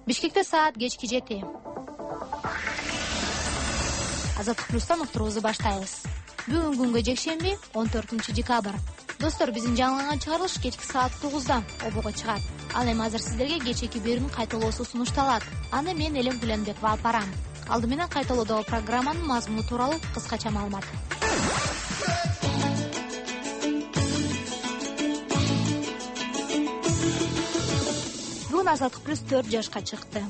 Бишкекте саат кечки 7. Азаттык плюстан уктуруубузду баштайбыз. Бүгүн күнгө жекшемби 14-декабрь. Достор, биздин жаңыланган чыгарылыш кечки саат 9-да обого чыгат. Ал эми азыр сиздерге кечээки берүүнүн кайталоосу сунушталат. Аны мен Элем Куленбекова алып барам. Алды менен кайталоодогу программанын мазмуну тууралуу кыскача маалымат. Бүгүн Азаттык плюс 4 жашка чыкты.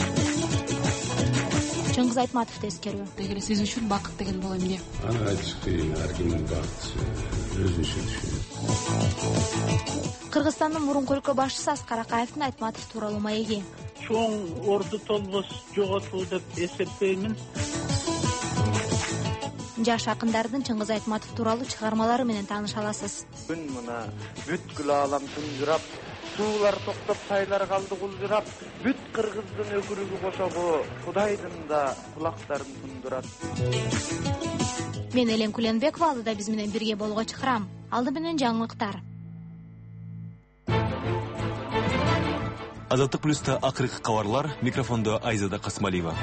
Чыңгыз Айтматов тескерүү. Дегеле сиз үчүн бакыт деген бул эмне? Аны айтыш кыйын, ар кимдин бакыты өзүнчө түшүнөт. Кыргызстандын мурунку өлкө башчысы Аскар Акаевдин Айтматов тууралуу маеги. Чоң орду толбос жоготуу деп эсептеймин. Жаш акындардын Чыңгыз Айтматов тууралуу чыгармалары менен тааныша аласыз. Күн мына бүткүл аалам түндүрап, суулар токтоп, тайлар калды гулжурап, бүт кыргыздын өкүрүгү кошого, Кудайдын да кулактарын тундурат. Мен Элем Куленбекова, алдыда биз менен бирге болгого чакырам. Алды менен жаңылыктар. Азаттык плюста акыркы кабарлар, микрофондо Айзада Касмалиева.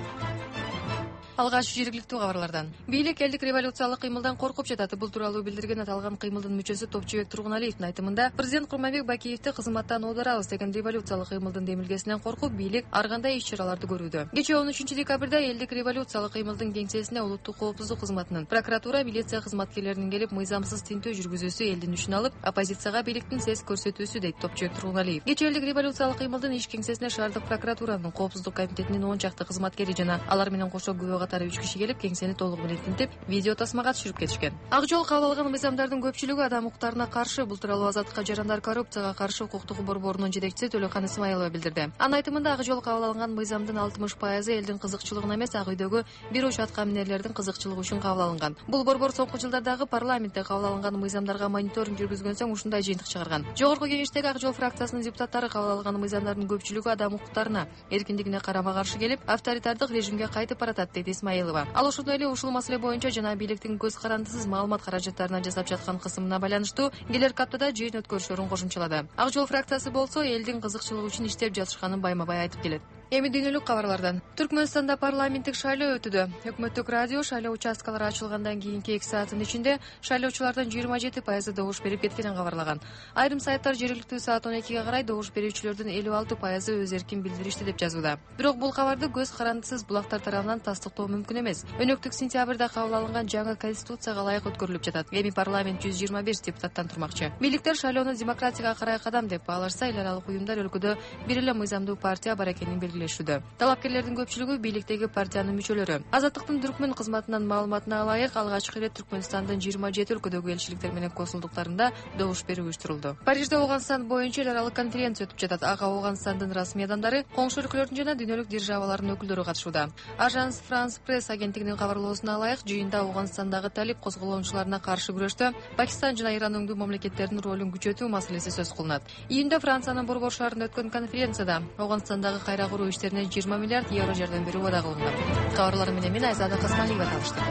Алгач жергиликтүү кабарлардан. Бийлик элдик революциялык кыймылдан коркуп жатат. Бул тууралуу билдирген аталган кыймылдын мүчөсү Топчубек Тургуналиевдин айтымында, президент Курманбек Бакиевди кызматтан оодарабыз деген революциялык кыймылдын демилгесинен коркуп, бийлик ар кандай иш-чараларды көрүүдө. Кечээ 13-декабрда элдик революциялык кыймылдын кеңсесине улуттук коопсуздук кызматынын, прокуратура, милиция кызматкерлеринин келип мыйзамсыз тинтөө жүргүзүүсү элдин үчүн алып, оппозицияга бийликтин сес көрсөтүүсү дейт Топчубек Тургуналиев. Кечээ элдик революциялык кыймылдын иш кеңсесине шаардык прокуратуранын коопсуздук комитетинин 10 чакты кызматкери жана алар менен кошо күбө катары 3 киши келип кеңсени толук менен тинтип, видео тасмага түшүрүп кетишкен. Ак жол кабыл алган мыйзамдардын көпчүлүгү адам укуктарына каршы. Бул тууралуу Азаттыкка жарандар коррупцияга каршы укуктук борборунун жетекчиси Төлөкан Исмаилова билдирди. Анын айтымында ак жол кабыл алган мыйзамдын 60% элдин кызыкчылыгына эмес, ак үйдөгү бир уч атка минерлердин кызыкчылыгы үчүн кабыл алынган. Бул борбор соңку жылдардагы парламентте кабыл алынган мыйзамдарга мониторинг жүргүзгөн соң ушундай жыйынтык чыгарган. Жогорку кеңештеги ак жол фракциясынын депутаттары кабыл алган мыйзамдардын көпчүлүгү адам укуктарына, эркиндигине карама-каршы келип, авторитардык режимге кайтып баратат, дейт Исмаилова. Ал ошондой эле ушул маселе боюнча жана бийликтин көз карандысыз маалымат каражаттарына жасап жаткан кысымына байланыштуу келерки аптада жыйын өткөрүшөрүн кошумчалады. Ак жол фракциясы болсо элдин кызыкчылыгы үчүн иштеп жатышканын байма-бай айтып келет. Эми дүйнөлүк кабарлардан. Түркмөнстанда парламенттик шайлоо өтүүдө. Өкмөттүк радио шайлоо участкалары ачылгандан кийинки 2 сааттын ичинде шайлоочулардан 27% добуш берип кеткенин кабарлаган. Айрым сайттар жергиликтүү саат 12ге карай добуш берүүчүлөрдүн 56% өз эркин билдиришти деп жазууда. Бирок бул кабарды көз карандысыз булактар тарабынан тастыктоо мүмкүн эмес. Өнөктүк сентябрда кабыл алынган жаңы конституцияга ылайык өткөрүлүп жатат. Эми парламент 125 депутаттан турмакчы. Бийликтер шайлоону демократияга карай кадам деп баалашса, эл аралык уюмдар өлкөдө бир эле мыйзамдуу партия бар экенин белгилешүүдө. Талапкерлердин көпчүлүгү бийликтеги партиянын мүчөлөрү. Азаттыктын Түркмөн кызматынын маалыматына ылайык, алгачкы ирет Түркмөнстандын 27 өлкөдөгү элчиликтер менен консулдуктарында добуш берүү уюштурулду. Парижде Ооганстан боюнча эл аралык конференция өтүп жатат. Ага Ооганстандын расмий адамдары, коңшу өлкөлөрдүн жана дүйнөлүк державалардын өкүлдөрү катышууда. Ажанс Франс Пресс агенттигинин кабарлоосуна ылайык, жыйында Ооганстандагы талип козголоончуларына каршы күрөштө Пакистан жана Иран өңдүү мамлекеттердин ролун күчөтүү маселеси сөз кылынат. Июнда Франциянын Борбор шаарында өткөн конференцияда Ооганстандагы кайра куруу иштерине 20 миллиард евро жардам берүү вада кылынган. Кабарлар менен мен Айзада Касмалиева таныштым.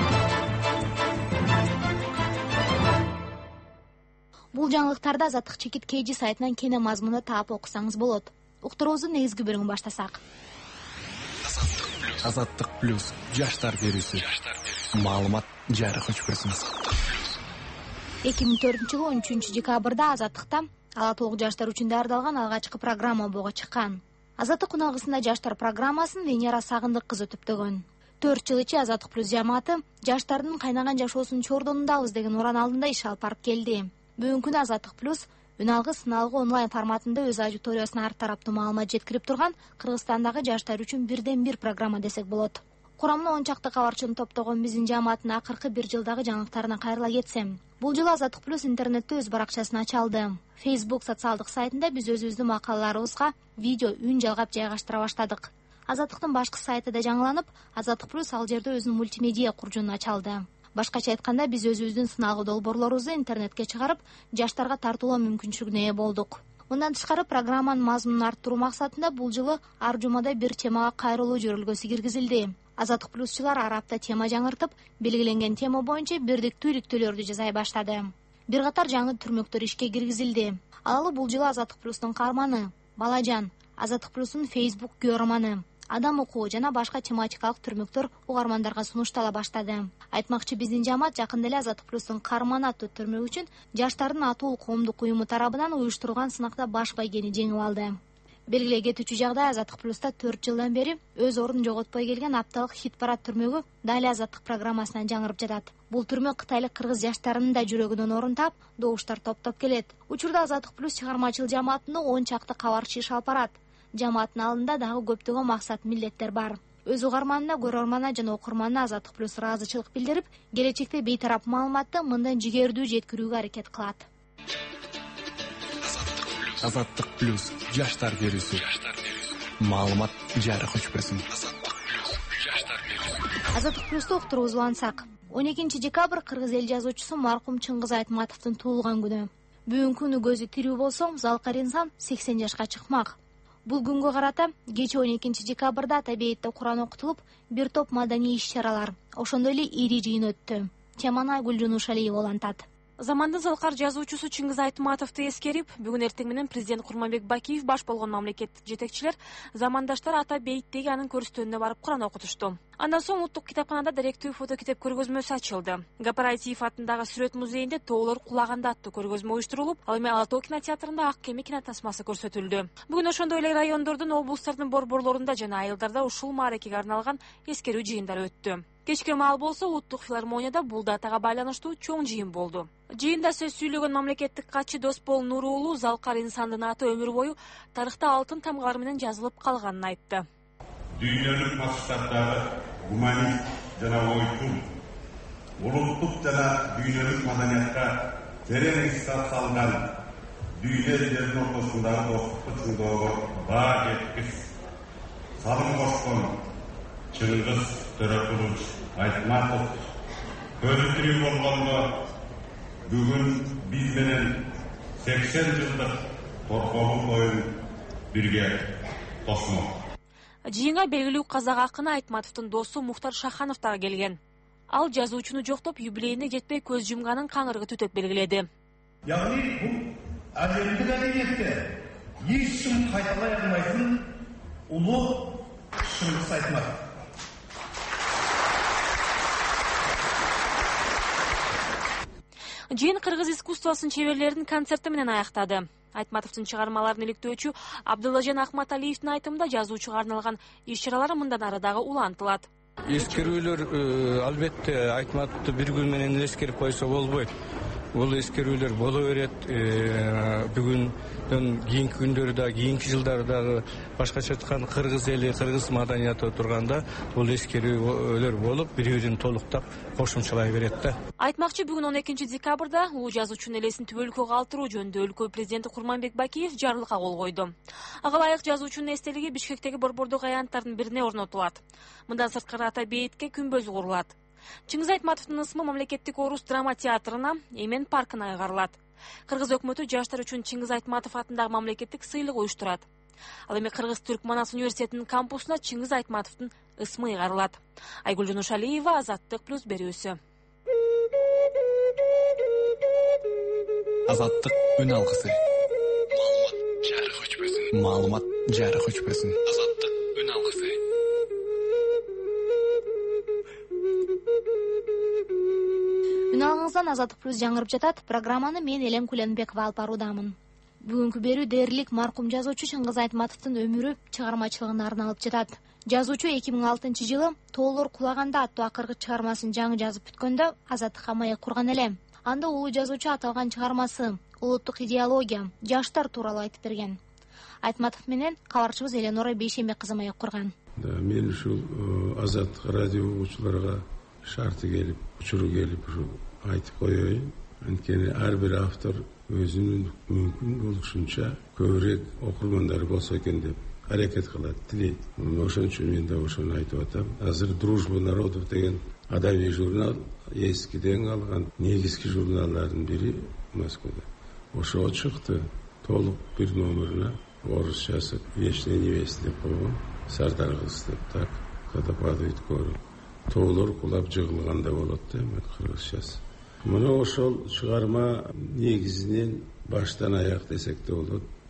Бул жаңылыктарды Азаттык чекит KG сайтынан кене мазмуну таап окусаңыз болот. Уктуруубуздун негизги бөлүгүн баштасак. Азаттык плюс жаштар берүүсү. Маалымат жарык өчпөсүн. 2004-жылы 13-декабрда Азаттыкта ала толук жаштар үчүн даярдалган алгачкы программа обого чыккан. Азаттык уналгысында жаштар программасын Венера Сагындык кызы түптөгөн. 4 жыл ичи Азаттык плюс жамааты жаштардын кайнаган жашоосун чордонундабыз деген уран алдында иш алып барып келди. Бүгүнкү күнү Азаттык плюс үналгы сыналгы онлайн форматында өз аудиториясына ар тараптуу маалымат жеткирип турган Кыргызстандагы жаштар үчүн бирден бир программа десек болот. Курамына 10 чакты кабарчыны топтогон биздин жамааттын акыркы 1 жылдагы жаңылыктарына кайрыла кетсем. Бул жылы Азаттык плюс интернетте өз баракчасын ача алды. Facebook социалдык сайтында биз өзүбүздүн макалаларыбызга видео үн жалгап жайгаштыра баштадык. Азаттыктын башкы сайты да жаңыланып, Азаттык плюс ал жерде өзүнүн мультимедиа куржунун ача алды. Башкача айтканда, биз өзүбүздүн сыналгы долбоорлорубузду интернетке чыгарып, жаштарга тартуулоо мүмкүнчүлүгүнө ээ болдук. Мындан тышкары программанын мазмунун арттыруу максатында бул жылы ар жумада бир темага кайрылуу жөрөлгөсү киргизилди. Азаттык плюсчулар ар апта тема жаңыртып, белгиленген тема боюнча бирдиктүү иликтөөлөрдү жасай баштады. Бир катар жаңы түрмөктөр ишке киргизилди. Ал бул жылы Азаттык плюстун каарманы Балажан Азаттык плюстун Facebook көрөрманы, адам окуу жана башка тематикалык түрмөктөр угармандарга сунуштала баштады. Айтмакчы, биздин жамаат жакында эле Азаттык плюстун Карман аттуу түрмөк үчүн жаштардын атуу коомдук уюму тарабынан уюштурулган сынакта баш байгени жеңип алды. Белгилей кетүүчү жагдай, Азаттык плюста 4 жылдан бери өз ордун жоготпой келген апталык хит-парад түрмөгү дали Азаттык программасынан жаңырып жатат. Бул түрмөк кытайлык кыргыз жаштарынын да жүрөгүнөн орун таап, добуштар топтоп келет. Учурда Азаттык плюс чыгармачыл жамаатында 10 чакты кабарчы иш алып барат. Жамааттын алдында дагы көптөгөн максат милдеттер бар. Өз угарманына, көрөрманына жана окурманына Азаттык плюс ыраазычылык билдирип, келечекте бейтарап маалыматты мындан жигердүү жеткирүүгө аракет кылат. Азаттык плюс жаштар берүүсү. Маалымат жарык өчпөсүн. Азаттык плюсту уктуруубуз улантсак, 12 декабрь кыргыз эл жазуучусу маркум Чыңгыз Айтматовдун туулган күнү. Бүгүнкү күнү көзү тирүү болсо, Залкар инсан 80 жашка чыкмак. Бул күнгө карата кечээ 12 декабрда табиятта Куран окутулуп, бир топ маданий иш-чаралар, ошондой эле ири жыйын өттү. Теманы Айгүл Жунушалиева улантат. Замандын Залкар жазуучусу Чыңгыз Айтматовду эскерип, бүгүн эртең менен президент Курманбек Бакиев баш болгон мамлекеттик жетекчилер замандаштар Ата бейиттеги анын көрүстөнүнө барып Куран окутушту. Андан соң Улуттук китапканада даректүү фотокитеп көргөзмөсү ачылды. Гапараев атындагы Сүрөт музейинде Тоолор кулаганда аттуу көргөзмө уюштурулуп, ал эми Ала Тоо кинотеатрында Ак кеме кинотасмасы көрсөтүлдү. Бүгүн ошондой эле райондордун, облустардын борборлорунда жана айылдарда ушул мааракеге арналган эскерүү жыйындар өттү. Кечке маал болсо Улуттук филармонияда бул датага байланыштуу чоң жыйын болду. Жыйында сөз сүйлөгөн мамлекеттик катчы Доспол Нуру уулу Залкар инсандын аты өмүр бою тарыхта алтын тамгалар менен жазылып калганын айтты. Дүйнөлүк максаттагы гуманист жана ойчул, улуттук жана дүйнөлүк маданиятка терең исап салган, дүйнө элдеринин ортосундагы достукту чыңдоого баа жеткис салым кошкон Чыңгыз Төрөкулович Айтматов көзү тирүү болгондо бүгүн биз менен 80 жылдык торкоолук оюн бирге тосмок. Жыйынга белгилүү казак акыны Айтматовдун досу Мухтар Шаханов дагы келген. Ал жазуучуну жоктоп, юбилейине жетпей көз жумганын каңырыгы түтөп белгиледи. Яғни бул әлемдик адабиятте эч ким кайталай алмайтын улуу Чыңгыз Айтматов. Жыйын кыргыз искусствосунун чеберлеринин концерти менен аяктады. Айтматовдун чыгармаларын иликтөөчү Абдуллажан Ахматалиевдин айтымында жазуучуга арналган иш-чаралар мындан ары дагы улантылат. Эскерүүлөр албетте Айтматовду бир күн менен эскерип койсо болбойт. Бул эскерүүлөр боло берет. Бүгүндөн кийинки күндөрдө, кийинки жылдардагы башкача айтканда кыргыз эли, кыргыз маданияты турганда бул эскерүүлөр болуп, бири-бирин толуктап кошумчалай берет да. Айтмакчы, бүгүн 12 декабрда улуу жазуучунун элесин түбөлүккө калтыруу жөнүндө өлкө президенти Курманбек Бакиев жарлыкка кол койду. Ага ылайык жазуучунун эстелиги Бишкектеги борбордук аянттардын бирине орнотулат. Мындан сырткары Ата бейитке күнбөз курулат. Чыңгыз Айтматовдун ысмы мамлекеттик орус драма театрына, Эмен паркына ыйгарылат. Кыргыз өкмөтү жаштар үчүн Чыңгыз Айтматов атындагы мамлекеттик сыйлык уюштурат. Ал эми Кыргыз Түрк Манас университетинин кампусуна Чыңгыз Айтматовдун ысмы ыйгарылат. Айгүл Жунушалиева, Азаттык плюс берүүсү. Азаттык үн алгысы. Маалымат жарык өчпөсүн. Азаттык үн алгысы. Үн алгыңыздан Азаттык плюс жаңырып жатат. Программаны мен Элем Куленбекова алып баруудамын. Бүгүнкү берүү дээрлик маркум жазуучу Чыңгыз Айтматовдун өмүрү чыгармачылыгына арналып жатат. Жазуучу 2006 жылы Тоолор кулаганда аттуу акыркы чыгармасын жаңы жазып бүткөндө Азаттыкка маек курган эле. Анда улуу жазуучу аталган чыгармасы улуттук идеология, жаштар тууралуу айтып берген. Айтматов менен кабарчыбыз Эленора Бейшембек кызы маек курган. Мен ушул Азаттык радио угуучуларга шарты келип, учуру келип айтып коеюн. Анткени ар бир автор өзүнүн мүмкүн болушунча көбүрөөк окурмандары болсо экен деп аракет кылат, тилейт. Ошон үчүн мен да ошону айтып атам. Азыр Дружба народов деген адабий журнал эскиден калган негизги журналдардын бири Москвада. Ошо чыкты. Толук бир номерине орусчасы «Вечная невеста» деп койгон. Сардар кыз деп так когда падает горы. Тоолор кулап жыгылганда болот да кыргызчасы. Мына ошол чыгарма негизинен баштан аяк десек да болот.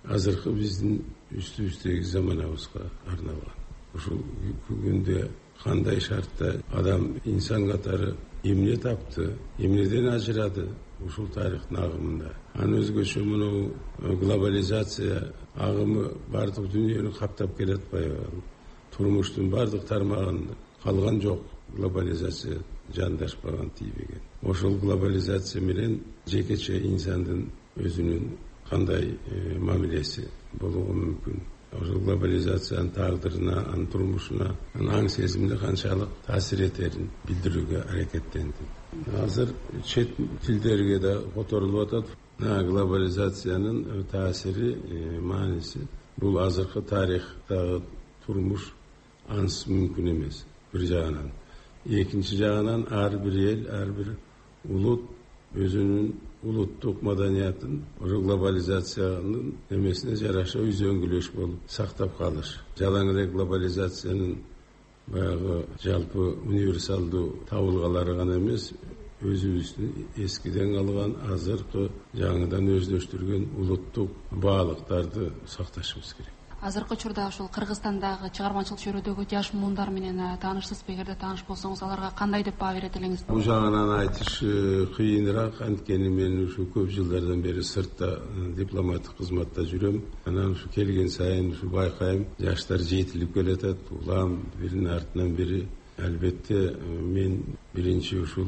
азыркы биздин үстүбүздөгү заманыбызга арналган. Ушул күндө кандай шартта адам инсан катары эмне тапты, эмнеден ажырады ушул тарыхтын агымында. Анын өзгөчө мынау глобализация агымы бардык дүйнөнү каптап келатпайбы? Турмуштун бардык тармагында калган жок глобализация жандашпаган, тийбеген. Ошол глобализация менен жекече инсандын өзүнүн кандай мамилеси болушу мүмкүн? Ошол глобализациянын тагдырына, анын турмушуна, анын аң сезимине канчалык таасир этерин билдирүүгө аракеттендим. Азыр чет тилдерге да которулуп атат. Глобализациянын таасири, мааниси бул азыркы тарыхтагы турмуш ансыз мүмкүн эмес. Бир жагынан, экинчи жагынан ар бир эл, ар бир улут өзүнүн улуттук маданиятын ошо глобализациянын эмесине жараша үзөңгүлөш болуп сактап калыш. Жалаң эле глобализациянын баягы жалпы универсалдуу табылгалары гана эмес, өзүбүздүн эскиден калган азыркы жаңыдан өздөштүргөн улуттук баалыктарды сакташыбыз керек. Азыркы учурда ошол Кыргызстандагы чыгармачылык чөйрөдөгү жаш муундар менен таанышсызбы? Эгерде тааныш болсоңуз, аларга кандай деп баа берет элеңиз? Бул жагынан айтыш кыйыныраак, анткени мен ушу көп жылдардан бери сыртта дипломаттык кызматта жүрөм. Анан ушу келген сайын ушу байкайм, жаштар жетилип келатат, улам биринин артынан бири. Албетте мен биринчи ушул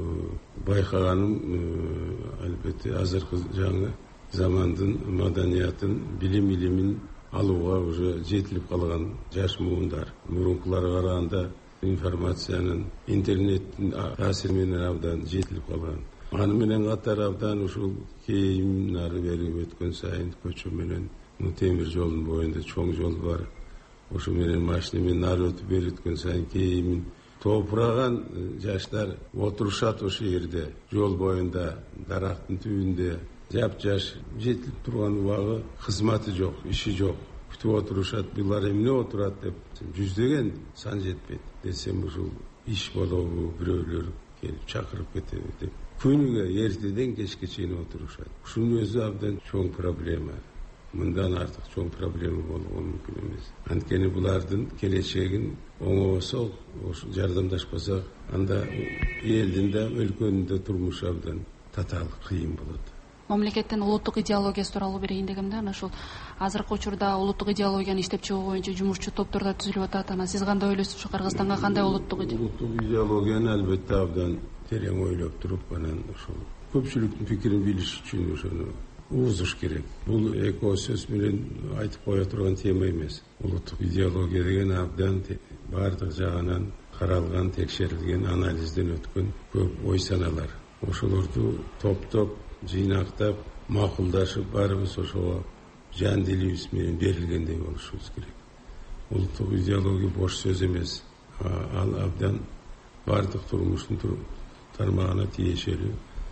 байкаганым албетте азыркы жаңы замандын маданиятын, билим илимин алууга уже жетилип калган жаш муундар. Мурункуларга караганда информациянын, интернеттин таасири менен абдан жетилип калган. Аны менен катар абдан ушул кийим нары бери өткөн сайын көчө менен темир жолдун боюнда чоң жол бар. Ошо менен машина менен нары өтүп бери өткөн сайын кийимин топураган жаштар отурушат ошо жерде, жол боюнда, дарактын түбүндө. Жап-жаш жетилип турган убагы, кызматы жок, иши жок. Күтүп отурушат, булар эмне отурат деп жүздөгөн сан жетпейт. Десем ушул иш болобу, бирөөлөр келип чакырып кетеби деп. Күнүгө эртеден кечке чейин отурушат. Ушунун өзү абдан чоң проблема. Мындан артык чоң проблема болуу мүмкүн эмес. Анткени булардын келечегин оңобосок, ошо жардамдашпасак, анда элдин да, өлкөнүн да турмушу абдан татаал кыйын болот. Мамлекеттин улуттук идеологиясы тууралуу берейин дегем да. Ошол азыркы учурда улуттук идеологияны иштеп чыгуу боюнча жумушчу топтордо түзүлүп атат. Анан сиз кандай ойлойсуз? Ушу Кыргызстанга кандай улуттук идеологияны албетте абдан терең ойлоп туруп, анан ошол көпчүлүктүн пикирин билиш үчүн ошону угузуш керек. Бул эко сөз менен айтып кое турган тема эмес. Улуттук идеология деген абдан бардык жагынан каралган, текшерилген, анализден өткөн көп ой саналар. Ошолорду топтоп, жыйнактап, макулдашып, барыбыз ошого жан дилибиз менен берилгендей болушубуз керек. Улуттук идеология бош сөз эмес. Ал абдан бардык турмуштун тармагына тиешелүү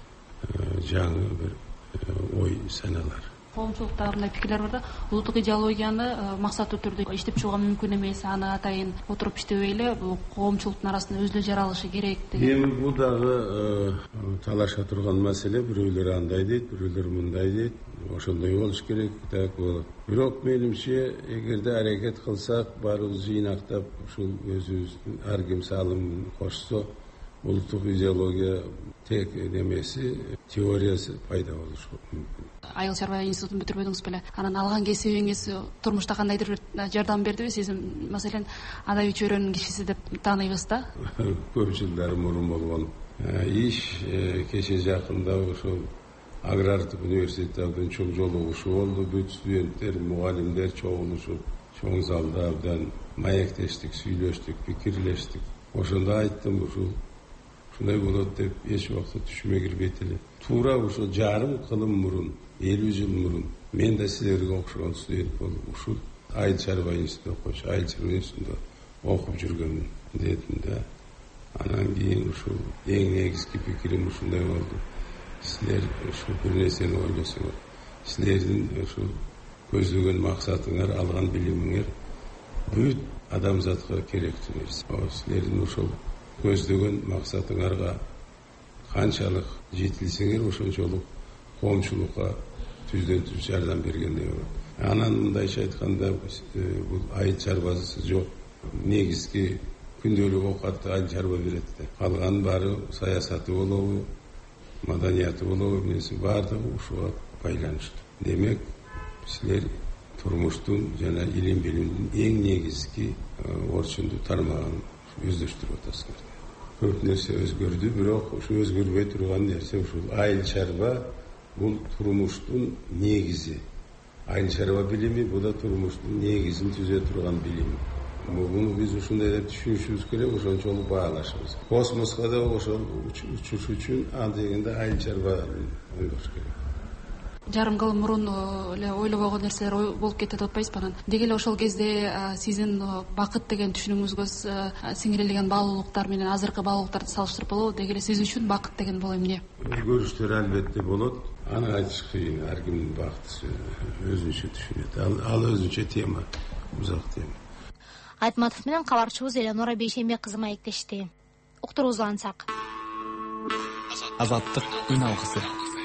жаңы бир ой саналар. Коомчулукта мындай пикирлер бар да, улуттук идеологияны максаттуу түрдө иштеп чыгууга мүмкүн эмес, аны атайын отуруп иштебей эле бул коомчулуктун арасында өзү жаралышы керек деген. Эми бул дагы талаша турган маселе. Бирөөлөр андай дейт, бирөөлөр мындай дейт. Ошондой болуш керек, так болот. Бирок менимче, эгерде аракет кылсак, барыбыз жыйнактап, ушул өзүбүздүн ар ким салымын кошсо, улуттук идеология тек немеси, теориясы пайда болушу мүмкүн. Айыл чарба институтун бүтүрбөдүңүз беле? Анан алган кесибиңиз турмушта кандайдыр бир жардам бердиби? Сиз маселен адай чөйрөнүн кишиси деп тааныйбыз да? Көп жылдар мурун болгон иш. Кече жакында ошол агрардык университетте абдан чоң жолугушуу болду. Бүт студенттер, мугалимдер чогулушуп, чоң залда абдан маектештик, сүйлөштүк, пикирлештик. Ошондо айттым, ушундай болот деп эч убакта түшүмө кирбейт эле. Туура ушул жарым кылым мурун, 50 жыл мурун мен да силерге окшогон студент болуп, ушул айыл чарба институтунда окуучу, айыл чарба институтунда окуп жүргөмүн дедим да. Анан кийин ушул эң негизги пикирим ушундай болду. Силер ушул бир нерсени ойлосоңор, силердин ушул көздөгөн максатыңар, алган билимиңер бүт адамзатка керектүү нерсе. Силердин ушул көздөгөн максатыңарга канчалык жетилсеңер, ошончолук коомчулукка түздөн түз жардам бергендей болот. Анан мындайча айтканда бул айыл чарбасы жок. Негизги күндөлүк оокатты айыл чарба берет да. Калган баары саясаты болобу, маданияты болобу, эмеси баардыгы ушуга байланыштуу. Демек, силер турмуштун жана илим билимдин эң негизги орчунду тармагын өздөштүрүп атасыздар. Көп нерсе өзгөрдү, бирок ушу өзгөрбөй турган нерсе ушул айыл чарба бул турмуштун негизи. Айыл чарба билими бул да турмуштун негизин түзө турган билим. Муну биз ушундай деп түшүнүшүбүз керек, ошончолук баалашыбыз. Космоско да ошол учуш үчүн андегенде айыл чарбаны ойлош керек. Жарым кыл мурун эле ойлобогон нерселер болуп кетет деп атпайсызбы? Анан деги эле ошол кезде сиздин бакыт деген түшүнүгүңүзгө сиңирилген баалуулуктар менен азыркы баалуулуктарды салыштырып болобу? Деги эле сиз үчүн бакыт деген бул эмне? Өзгөрүштөр албетте болот. Аны айтыш кыйын. Ар кимдин бакыты өзүнчө түшүнөт. Ал өзүнчө тема, узак тема. Айтматов менен кабарчыбыз Элеонора Бейшембек кызы маектешти. Уктуруусулансак. Азаттык үн алгысы.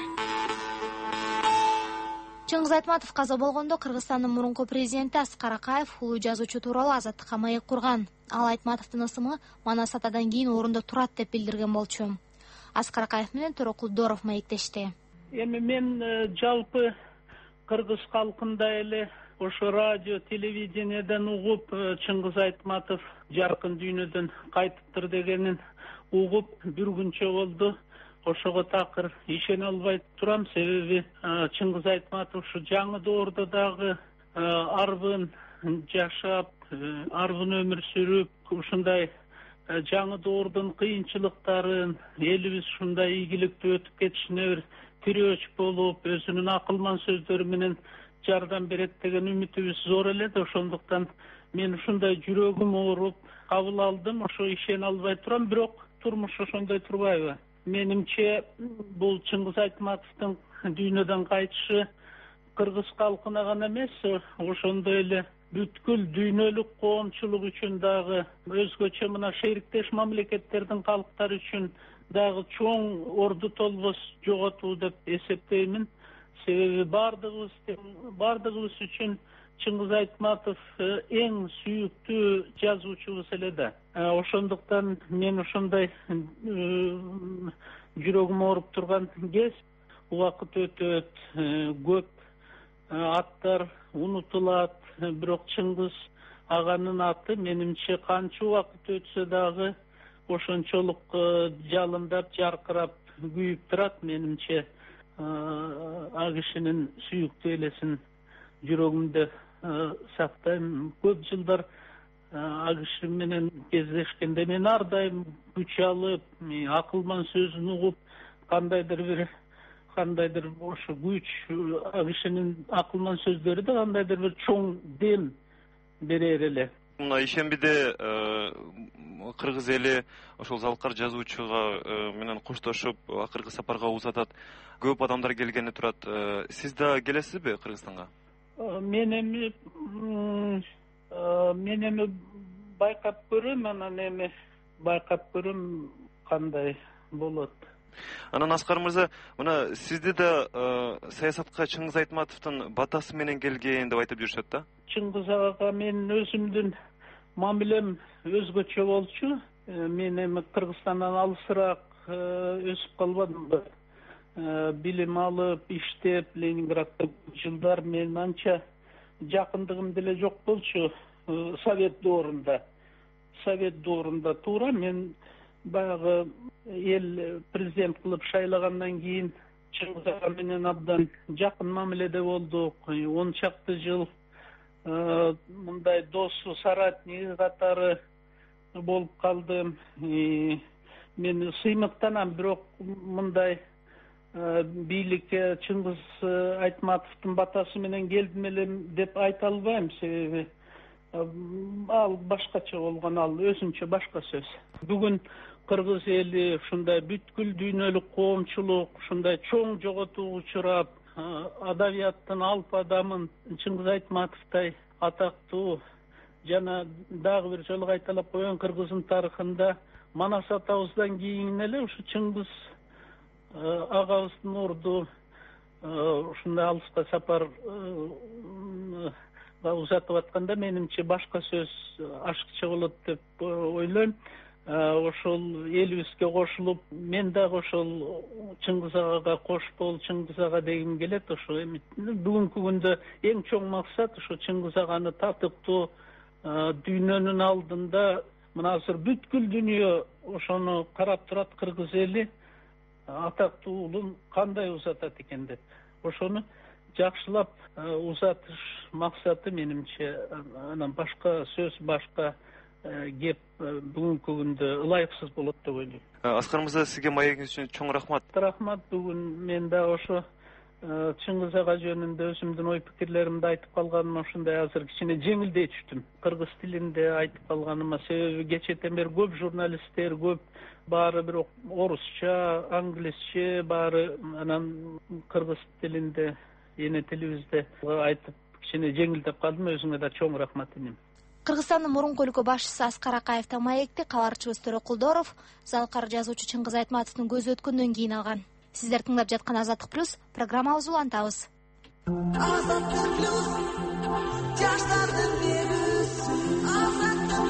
Чыңгыз Айтматов каза болгондо Кыргызстандын мурунку президенти Аскар Акаев улуу жазуучу тууралуу азаттыкка маек курган. Ал Айтматовдун ысымы Манас атадан кийин орунда турат деп билдирген болчу. Аскар Акаев менен Төрөкулдоров маектешти. Эми мен жалпы кыргыз калкында эле ошо радио, телевидениеден угуп Чыңгыз Айтматов жаркын дүйнөдөн кайтыптыр дегенин угуп бир күнчө болду. Ошого такыр ишене албай турам, себеби Чыңгыз Айтматов ушу жаңы доордо дагы арбын жашап, арбын өмүр сүрүп, ушундай жаңы доордун кыйынчылыктарын, элибиз ушундай ийгиликтүү өтүп кетишине бир тирөөч болуп, өзүнүн акылман сөздөрү менен жардам берет деген үмүтүбүз зор эле да, ошондуктан мен ушундай жүрөгүм ооруп кабыл алдым. Ошо ишене албай турам, бирок турмуш ошондой турбайбы? Менимче бул Чыңгыз Айтматовдун дүйнөдөн кайтышы кыргыз калкына гана эмес, ошондой эле бүткүл дүйнөлүк коомчулук үчүн дагы, өзгөчө мына шериктеш мамлекеттердин калктары үчүн дагы чоң орду толбос жоготуу деп эсептеймин. Себеби бардыгыбыз үчүн Чыңгыз Айтматов эң сүйүктүү жазуучубуз эле да. Ошондуктан мен ошондой жүрөгүм ооруп турган кез, убакыт өтөт, көп аттар унутулат, бирок Чыңгыз аганын аты менимче канча убакыт өтсө дагы ошончолук жалындап, жаркырап, күйүп турат. Менимче а кишинин сүйүктүү элесин жүрөгүмдө сактайм. Көп жылдар а киши менен кездешкенде мен ар дайым күч алып, акылман сөзүн угуп, кандайдыр ошо күч, а кишинин акылман сөздөрү да кандайдыр бир чоң дем берер эле. Мына ишембиде кыргыз эли ошол залкар жазуучуга менен коштошуп акыркы сапарга узатат. Көп адамдар келгени турат. Сиз да келесизби Кыргызстанга? Мен эми байкап көрөм, анан байкап көрөм кандай болот. Анан Аскар мырза, мына сизди да саясатка Чыңгыз Айтматовдун батасы менен келген деп айтып жүрүшөт да? Чыңгыз ага менин өзүмдүн мамилем өзгөчө болчу. Мен эми Кыргызстандан алысыраак өсүп калбадымбы. Билим алып, иштеп, Ленинградда жылдар мен анча жакындыгым деле жок болчу. Совет доорунда туура мен баягы эл президент кылып шайлагандан кийин Чыңгыз ага менен абдан жакын мамиледе болдук. 10 чакты жыл мындай досу, соратниги катары болуп калдым. Мен сыймыктанам, бирок мындай бийликке Чыңгыз Айтматовдун батасы менен келдим эле деп айта албайм, себеби ал башкача болгон, ал өзүнчө башка сөз. Бүгүн кыргыз эли ушундай бүткүл дүйнөлүк коомчулук ушундай чоң жоготууга учурап, адабияттын алп адамын Чыңгыз Айтматовдой атактуу жана дагы бир жолу кайталап коеюн, кыргыздын тарыхында Манас атабыздан кийин эле ушу Чыңгыз агабыздын орду ушундай алыска сапар узатып атканда менимче башка сөз ашыкча болот деп ойлойм. Ошол элибизге кошулуп, мен дагы ошол Чыңгыз агага кош бол, Чыңгыз ага дегим келет. Ошо бүгүнкү күндө эң чоң максат ошо Чыңгыз аганы татыктуу дүйнөнүн алдында, мына азыр бүткүл дүйнө ошону карап турат, кыргыз эли атактуу улун кандай узатат экен деп. Ошону жакшылап узатыш максаты менимче, анан башка сөз, башка кеп бүгүнкү күндө ылайыксыз болот деп ойлойм. Аскар мырза, сизге маегиңиз үчүн чоң рахмат. Рахмат. Бүгүн мен дагы ошо Чыңгыз ага жөнүндө өзүмдүн ой пикирлеримди айтып калганым, ошондой азыр кичине жеңилдей түштүм. Кыргыз тилинде айтып калганыма, себеби кечэтен бери көп журналисттер, көп баары бир орусча, англисче, баары анан кыргыз тилинде, эне тилибизде айтып кичине жеңилдеп калдым. Өзүңө да чоң рахмат дейм. Кыргызстандын мурунку өлкө башчысы Аскар Акаев да маекти кабарчыбыз Төрөкулдоров залкар жазуучу Чыңгыз Айтматовдун көзү өткөндөн кийин алган. Сиздер тыңдап жаткан Азаттык плюс программабызды улантабыз. Азаттык плюс жаштардын мегүсү, Азаттык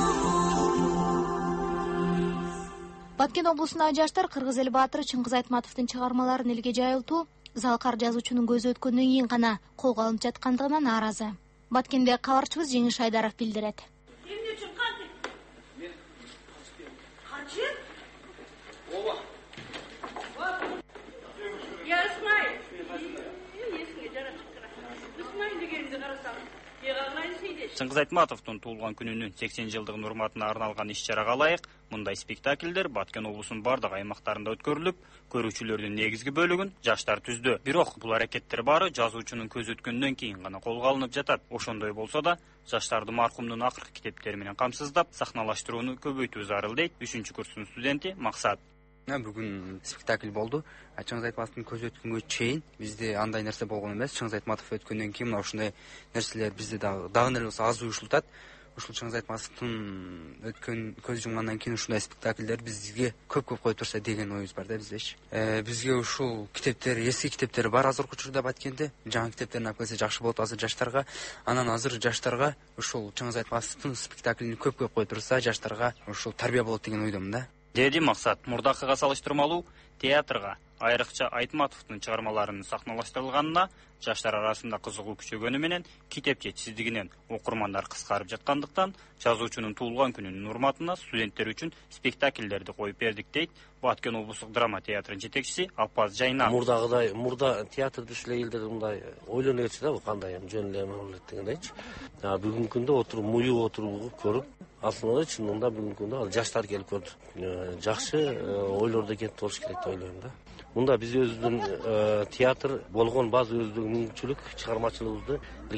плюс. Баткен облусундагы жаштар Кыргыз эл баатыры Чыңгыз Айтматовдун чыгармаларын элге жайылтуу залкар жазуучунун көзү өткөндөн кийин гана колго алынып жаткандыгына нааразы. Баткенде кабарчыбыз Жеңиш Айдаров билдирет. Эмне үчүн кантип? Мен качып? Ооба. Я Исмаил. Эсиңе жаратып тура. Исмаил дегенди карасам, Чыңгыз Айтматовдун туулган күнүнүн 80 жылдыгын урматына арналган иш-чарага ылайык мындай спектакльдер Баткен облусунун бардык аймактарында өткөрүлүп, көрүүчүлөрдүн негизги бөлүгүн жаштар түздү. Бирок бул аракеттер баары жазуучунун көзү өткөндөн кийин гана колго алынып жатат. Ошондой болсо да, жаштарды маркумдун акыркы китептери менен камсыздап, сахналаштырууну көбөйтүү зарыл дейт 3-курстун студенти Максат. Бүгүн спектакль болду. Чыңгыз Айтматовдун көзү өткөнгө чейин бизде андай нерсе болгон эмес. Чыңгыз Айтматов өткөндөн кийин мына ушундай нерселер бизде дагы эле болсо аз уюшултат. Ушул Чыңгыз Айтматовдун өткөн көз жумгандан кийин ушундай спектакльдер бизге көп коюп турса деген оюбуз бар да биздечи. Бизге ушул китептер, эски китептер бар азыркы учурда Баткенде. Жаңы китептерин алып келсе жакшы болот азыр жаштарга. Анан азыр жаштарга ушул Чыңгыз Айтматовдун спектаклин көп коюп турса жаштарга ушул тарбия болот деген ойдомун да. Деди Максат, мурдакыга салыштырмалуу театрга айрыкча Айтматовдун чыгармаларынын сахналаштырылганына жаштар арасында кызыгуу күчөгөнү менен китеп жетишсиздигинен окурмандар кыскарып жаткандыктан жазуучунун туулган күнүнүн урматына студенттер үчүн спектакльдерди коюп бердик дейт Баткен облустук драма театрынын жетекчиси Алпаз Жайна. Мурда театр түшүлө элдер мындай ойлоно кетчү да, бул кандай жөн эле болот дегендейчи. Бүгүнкү күндө отуруп муюп отуруп көрүп, аслында чынында бүгүнкү күндө жаштар келип көрдү. Жакшы ойлордо кетип болуш керек деп ойлойм да. Мында биз өзүбүздүн театр болгон база өздүк мүмкүнчүлүк чыгармачылыгыбызды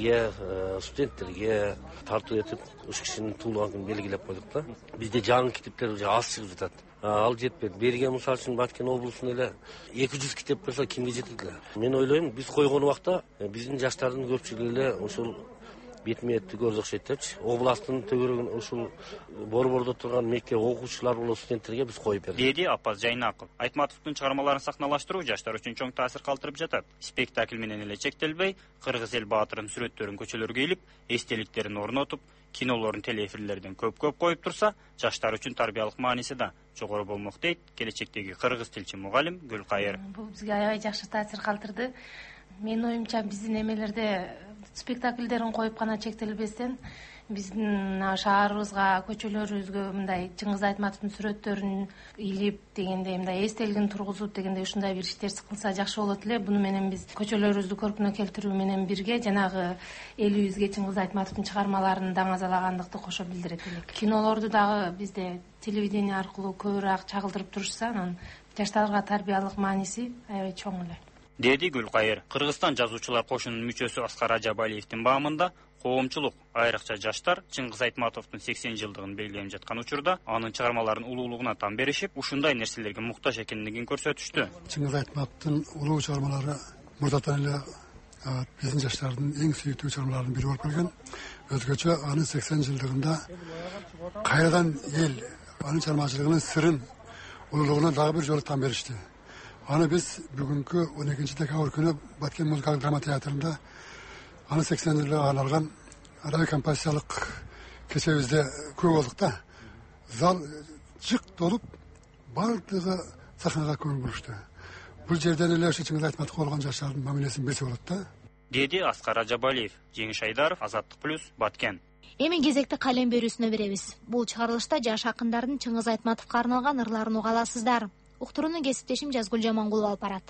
студенттерге тартуу этип уш кишинин туулган күнүн белгилеп койдук да. Бизде жаңы китептер аз чыгып жатат. Ал жетпейт. Берген мисалы үчүн Баткен облусунда эле 200 китеп болсо кимге жетет эле? Мен ойлойм, биз койгон убакта биздин жаштардын көпчүлүгү эле ушул бетме-бетти көрүп окшойт депчи. Областтын төгөрөгүн ушул борбордо турган мектеп окуучулар боло студенттерге биз коюп бердик. Деди Апаз Жайнаков. Айтматовдун чыгармаларын сахналаштыруу жаштар үчүн чоң таасир калтырып жатат. Спектакль менен эле чектелбей, кыргыз эл баатырынын сүрөттөрүн көчөлөргө илип, эстеликтерин орнотуп, кинолорун телеэфирлерден көп коюп турса, жаштар үчүн тарбиялык мааниси да жогору болмок дейт келечектеги кыргыз тилчи мугалим Гүлкайыр. Бул бизге аябай жакшы таасир калтырды. Менин оюмча биздин эмелерде спектакльдерин коюп гана чектелбестен биздин шаарыбызга, көчөлөрүбүзгө мындай Чыңгыз Айтматовдун сүрөттөрүн илип дегендей, мындай эстелигин тургузуп дегендей ушундай бир иштер кылса жакшы болот эле. Буну менен биз көчөлөрүбүздү көркүнө келтирүү менен бирге жанагы элибизге Чыңгыз Айтматовдун чыгармаларын даңазалагандыкты кошо билдирет элек. Кинолорду дагы бизде телевидение аркылуу көбүрөөк чагылдырып турушса, анан жаштарга тарбиялык мааниси аябай чоң эле. Деди Гүлкайыр. Кыргызстан жазуучулар кошунунун мүчөсү Аскар Ажабалиевдин баамында коомчулук, айрыкча жаштар Чыңгыз Айтматовдун 80 жылдыгын белгилеп жаткан учурда анын чыгармаларынын улуулугуна там беришип, ушундай нерселерге муктаж экендигин көрсөтүштү. Чыңгыз Айтматовдун улуу чыгармалары мурдатан эле биздин жаштардын эң сүйүктүү чыгармаларынын бири болуп келген. Өзгөчө анын 80 жылдыгында кайрадан эл анын чыгармачылыгынын сырын, улуулугуна дагы бир жолу там беришти. Аны біз бүгінгі 12 декабрь күні Баткен музыкалық драма театрында аны 80 жылға арналған радиокомпозициялық кешебізде көп болдық та. Зал жық толып, барлығы сахнаға көңіл бөлішті. Бұл жерден эле Чыңгыз Айтматов болған жаштардың мамилесин берсе болот да. Деди Аскар Ажабалиев, Жеңиш Айдаров, Азаттык плюс, Баткен. Эми кезекти калем берүүсүнө беребиз. Бул чыгарылышта жаш акындардын Чыңгыз Айтматовго арналган ырларын уга аласыздар. Уктурууну кесиптешим Жазгүл Жамангулова алып барат.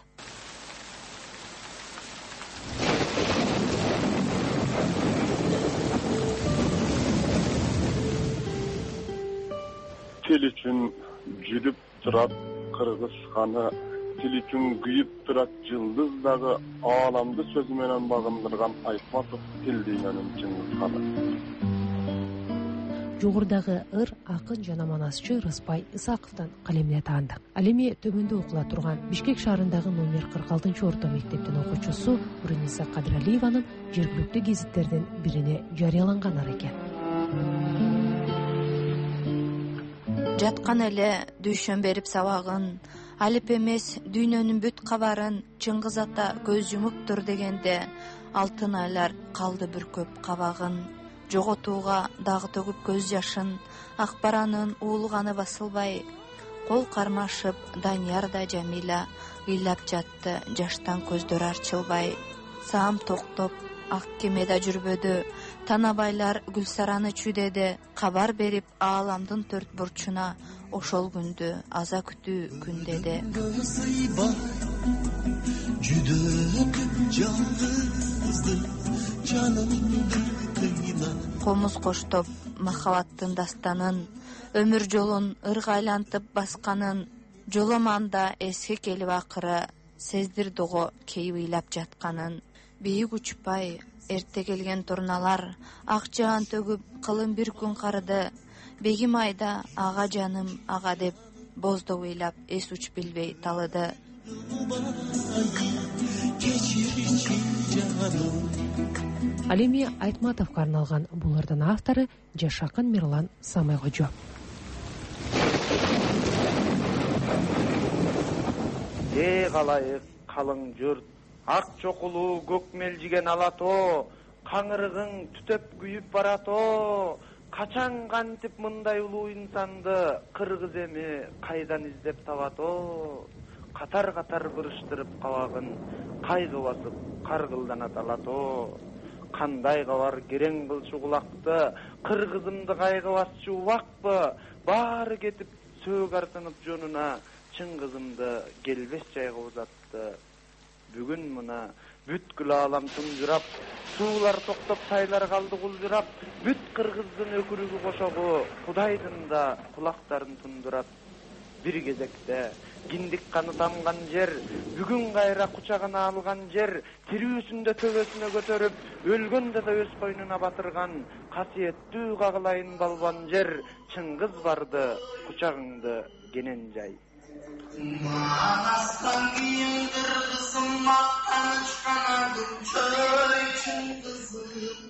Тил үчүн жүрүп турат кыргыз ханы, тил үчүн күйүп турат жылдыз дагы, ааламды сөзү менен багындырган Айтматов тил дүйнөнүн Чыңгыз ханы. Жогордагы ыр акын жана манасчы Рыспай Исаковдон калемине таандык. Ал эми төмөндө окула турган Бишкек шаарындагы номер 46-орто мектептин окуучусу Руниса Кадралиеванын жергиликтүү гезиттердин бирине жарыяланган экен. Жаткан эле дүйшөн берип сабагын, алип эмес дүйнөнүн бүт кабарын, Чыңгыз ата көз жумуптур дегенде, алтын айлар калды бүркөп кабагын. Жоготууга дагы төгүп көз жашын, ак баранын уулганы басылбай, кол кармашып Данияр да Жамила ыйлап жатты, жаштан көздөр арчылбай. Саам токтоп ак кемеде жүрбөдү, танабайлар Гүлсараны чүйдеди, кабар берип ааламдын төрт бурчуна, ошол күндү аза күтүү күн деди. Комуз коштоп махабаттын дастанын, өмүр жолун ырга айлантып басканын, жоломанда эске келип акыры, сездирдого кейип ыйлап жатканын. Бийик учпай эрте келген турналар, ак жаан төгүп кылым бир күн карыды. Бегим айда ага жаным ага деп, боздо ыйлап эс уч билбей талыды. Ал эми Айтматовго арналган бул ырдын автору жаш акын Мирлан Самайкожо. Калайык калың журт, ак чокулуу көк мелжиген алато, каңырыгың түтөп күйүп барато. Качан кантип мындай улуу инсанды кыргыз эми кайдан издеп табато? Катар-катар кырыштырып кабагын, кайгы басып каргылданат алато. Кандай кабар керең кылчу кулакты, кыргызымды кайгы басчу убакпы? Баары кетип сөөгө артынып жонуна, Чыңгызымды келбес жайга узатты. Бүгүн мына бүткүл аалам тунжурап, суулар токтоп сайлар калды кулжурап, бүт кыргыздын өкүрүгү кошогу Кудайдын да кулактарын тундурат. Бир кезекте киндик каны тамган жер, бүгүн кайра кучагына алган жер, тирүүсүндө төбөсүнө көтөрүп, өлгөндө да өз койнуна батырган касиеттүү кагылайын балбан жер, Чыңгыз барды кучагыңды кенен жай. Манастан кийин кыргызым мактаныч канадым чөй Чыңгызым.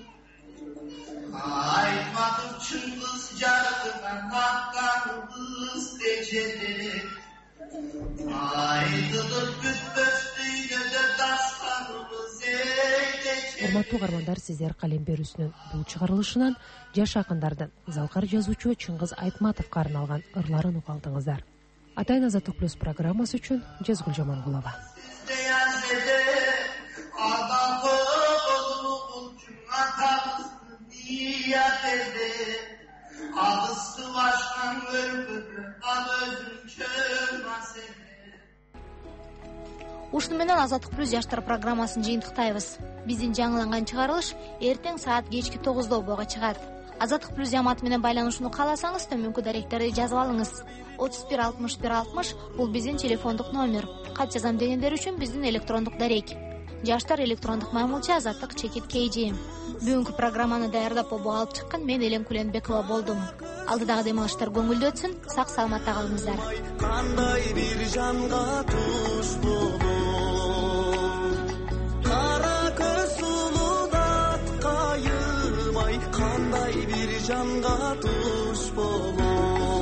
Айтматов Чыңгыз жарыгынан тапканыбыз дечеде. Айтылып бүтпөс дүйнөдө дастаныбыз дечеде. Урматтуу угармандар, сиздер калем берүүсүнүн бул чыгарылышынан жаш акындардын залкар жазуучу Чыңгыз Айтматовго арналган ырларын уга алдыңыздар. Атайын Азаттык плюс программасы үчүн Жазгүл Жамангулова. Ушуну менен Азаттык плюс жаштар программасын жыйынтыктайбыз. Биздин жаңыланган чыгарылыш эртең саат кечки 9:00 бойго чыгат. Азаттык плюс жамааты менен байланышууну кааласаңыз, төмөнкү даректерди жазып алыңыз. 31 61 60 бул биздин телефондук номер. Кат жазам дегендер үчүн биздин электрондук дарек. Жаштар электрондук маймылча azattik@kg. Бүгүнкү программаны даярдап алып чыккан мен Элен Куленбекова болдум. Алдыдагы демалыштар көңүлдүү өтсүн, сак саламатта калыңыздар. Кандай бир жанга туш болуп, кара көз сулуудат кайырмай, кандай бир жанга туш болуп.